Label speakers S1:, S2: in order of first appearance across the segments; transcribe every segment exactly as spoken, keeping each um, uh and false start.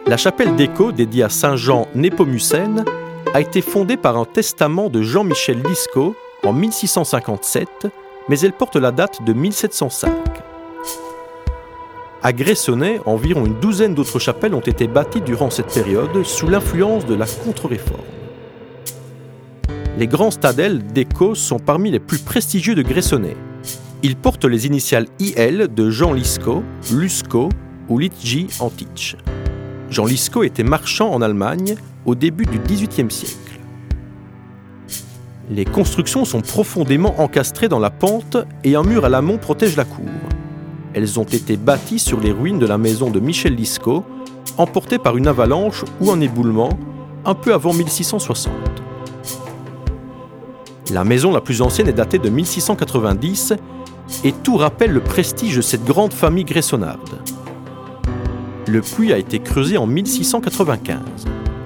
S1: La chapelle d'Écault, dédiée à saint Jean Népomucène, a été fondée par un testament de Jean-Michel Liscot en mille six cent cinquante-sept, mais elle porte la date de mille sept cent cinq. À Gressoney, environ une douzaine d'autres chapelles ont été bâties durant cette période sous l'influence de la contre-réforme. Les grands stadels d'Écault sont parmi les plus prestigieux de Gressoney. Ils portent les initiales I L de Jean Liscot, Luscot ou Litji en Titch. Jean Liscot était marchand en Allemagne au début du dix-huitième siècle. Les constructions sont profondément encastrées dans la pente et un mur à l'amont protège la cour. Elles ont été bâties sur les ruines de la maison de Michel Liscot, emportées par une avalanche ou un éboulement, un peu avant mille six cent soixante. La maison la plus ancienne est datée de mille six cent quatre-vingt-dix et tout rappelle le prestige de cette grande famille gressonarde. Le puits a été creusé en mille six cent quatre-vingt-quinze.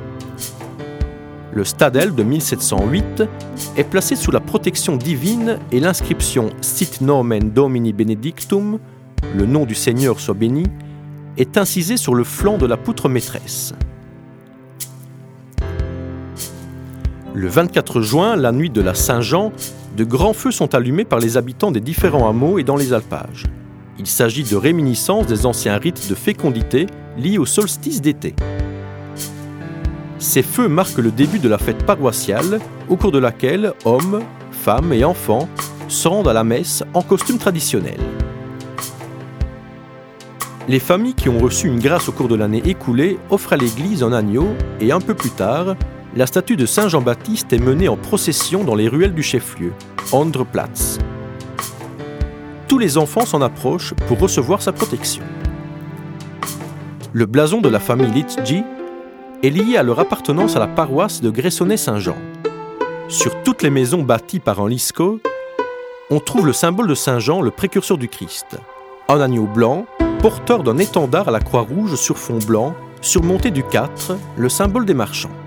S1: Le stadel de mille sept cent huit est placé sous la protection divine et l'inscription « Sit nomen Domini benedictum », le nom du Seigneur soit béni, est incisée sur le flanc de la poutre maîtresse. Le vingt-quatre juin, la nuit de la Saint-Jean, de grands feux sont allumés par les habitants des différents hameaux et dans les alpages. Il s'agit de réminiscences des anciens rites de fécondité liés au solstice d'été. Ces feux marquent le début de la fête paroissiale, au cours de laquelle hommes, femmes et enfants se rendent à la messe en costume traditionnel. Les familles qui ont reçu une grâce au cours de l'année écoulée offrent à l'église un agneau et un peu plus tard, la statue de Saint Jean-Baptiste est menée en procession dans les ruelles du chef-lieu, Andreplatz. Tous les enfants s'en approchent pour recevoir sa protection. Le blason de la famille Litji est lié à leur appartenance à la paroisse de Gressoney-Saint-Jean. Sur toutes les maisons bâties par un Liscot, on trouve le symbole de Saint Jean, le précurseur du Christ. Un agneau blanc, porteur d'un étendard à la croix rouge sur fond blanc, surmonté du quatre, le symbole des marchands.